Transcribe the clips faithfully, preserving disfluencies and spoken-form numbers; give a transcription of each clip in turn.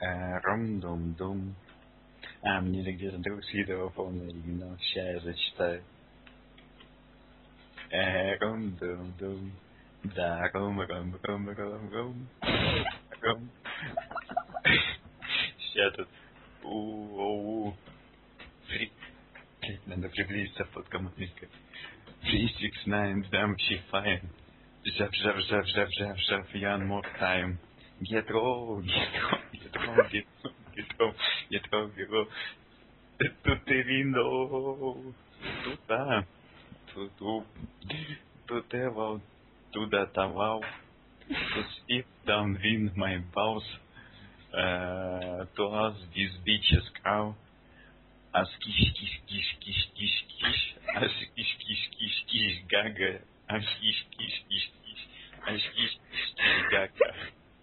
Э, Рум-дум-дум. А, мне же где-то друг скидывал полное имя. Сейчас я зачитаю. Э, Рум-дум-дум. Да, рум-рум-рум-рум-рум. Рум. Сейчас тут. У-у-у. Фри... Блин, надо приблизиться под коммунистикой. Three six nine, damn she fine. Жав, жав, жав, жав, жав, жав, Ян more time. Get roll, get roll, get roll, get roll, get roll, get roll, get roll. Тут ты вино, тут да, тут тут, тут эвал, туда тавал, тут спит down wind my boss, to us this beach is cow, as kish kish kish kish kish kish, as kish kish kish kish gaga, as kish kish kish kish, as kish kish kish gaga.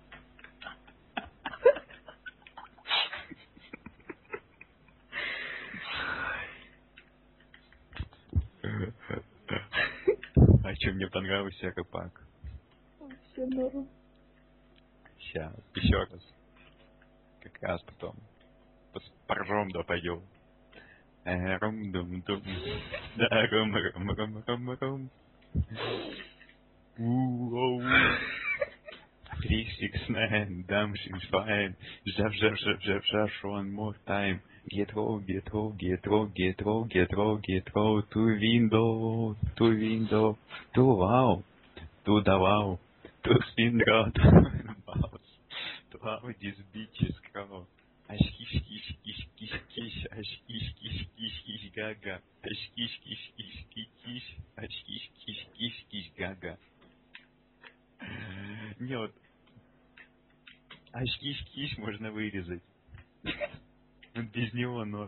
А что мне понравился Рыбак? Вообще норм. Сейчас, еще раз. Как раз потом. Поржем да пойдем. Рум-дум-дум. Да, рум-рум-рум-рум-рум. У-оу. Three six nine, damn she's fine. Жав, жав, жав, жав, жав, one more time. Get roll, get roll, get roll, get roll, get roll, get roll, to window, to window, to wow, to the wow, to spin round, mouse, to wow, this bitch is crow. Ash kish kish kish kish kish, ash kish kish kish kish gaga, ash kish kish kish kish kish, ash kish kish kish kish gaga. Не, вот аж киш-киш можно вырезать. Без него, но